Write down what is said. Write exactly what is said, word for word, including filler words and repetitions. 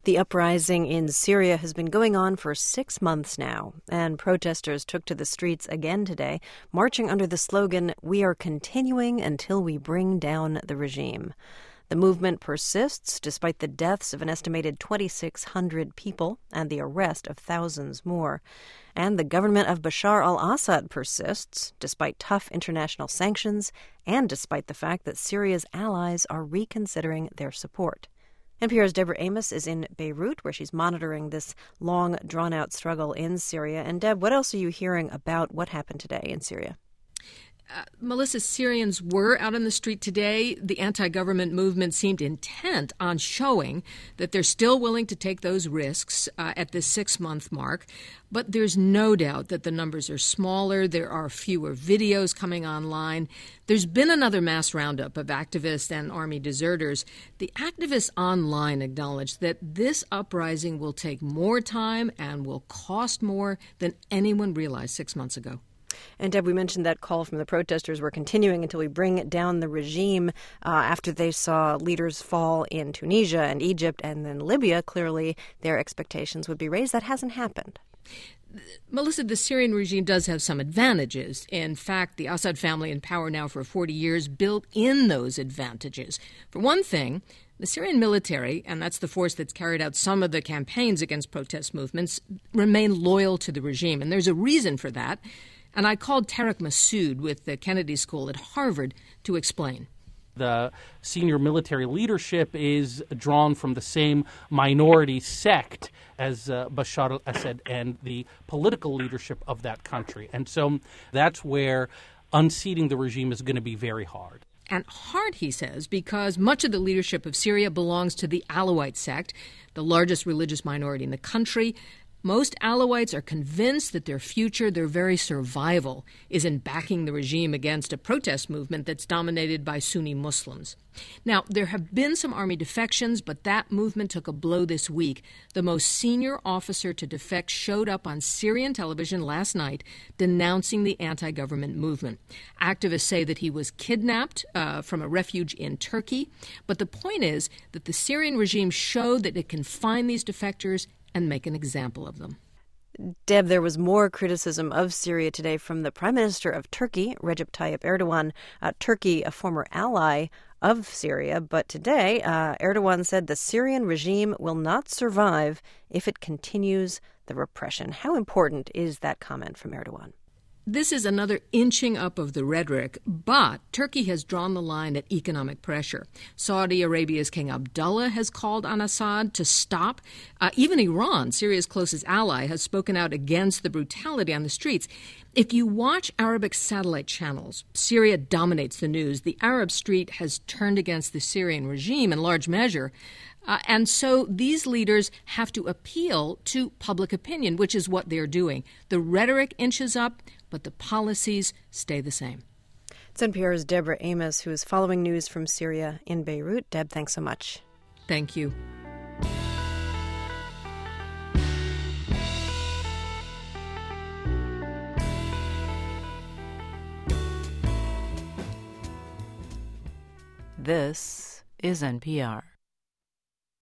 The uprising in Syria has been going on for six months now, and protesters took to the streets again today, marching under the slogan, "We are continuing until we bring down the regime." The movement persists despite the deaths of an estimated twenty-six hundred people and the arrest of thousands more. And the government of Bashar al-Assad persists despite tough international sanctions and despite the fact that Syria's allies are reconsidering their support. N P R's Deborah Amos is in Beirut, where she's monitoring this long, drawn-out struggle in Syria. And Deb, what else are you hearing about what happened today in Syria? Uh, Melissa, Syrians were out on the street today. The anti-government movement seemed intent on showing that they're still willing to take those risks uh, at this six-month mark. But there's no doubt that the numbers are smaller. There are fewer videos coming online. There's been another mass roundup of activists and army deserters. The activists online acknowledged that this uprising will take more time and will cost more than anyone realized six months ago. And Deb, we mentioned that call from the protesters were continuing until we bring down the regime uh, after they saw leaders fall in Tunisia and Egypt and then Libya. Clearly, their expectations would be raised. That hasn't happened. Melissa, the Syrian regime does have some advantages. In fact, the Assad family in power now for forty years built in those advantages. For one thing, the Syrian military, and that's the force that's carried out some of the campaigns against protest movements, remain loyal to the regime. And there's a reason for that. And I called Tarek Massoud with the Kennedy School at Harvard to explain. The senior military leadership is drawn from the same minority sect as uh, Bashar al-Assad and the political leadership of that country. And so that's where unseating the regime is going to be very hard. And hard, he says, because much of the leadership of Syria belongs to the Alawite sect, the largest religious minority in the country. Most Alawites are convinced that their future, their very survival, is in backing the regime against a protest movement that's dominated by Sunni Muslims. Now, there have been some army defections, but that movement took a blow this week. The most senior officer to defect showed up on Syrian television last night denouncing the anti-government movement. Activists say that he was kidnapped uh, from a refuge in Turkey. But the point is that the Syrian regime showed that it can find these defectors and make an example of them. Deb, there was more criticism of Syria today from the Prime Minister of Turkey, Recep Tayyip Erdogan. Uh, Turkey, a former ally of Syria, but today uh, Erdogan said the Syrian regime will not survive if it continues the repression. How important is that comment from Erdogan? This is another inching up of the rhetoric, but Turkey has drawn the line at economic pressure. Saudi Arabia's King Abdullah has called on Assad to stop. Uh, even Iran, Syria's closest ally, has spoken out against the brutality on the streets. If you watch Arabic satellite channels, Syria dominates the news. The Arab street has turned against the Syrian regime in large measure. Uh, and so these leaders have to appeal to public opinion, which is what they're doing. The rhetoric inches up, but the policies stay the same. It's N P R's Deborah Amos, who is following news from Syria in Beirut. Deb, thanks so much. Thank you. This is N P R.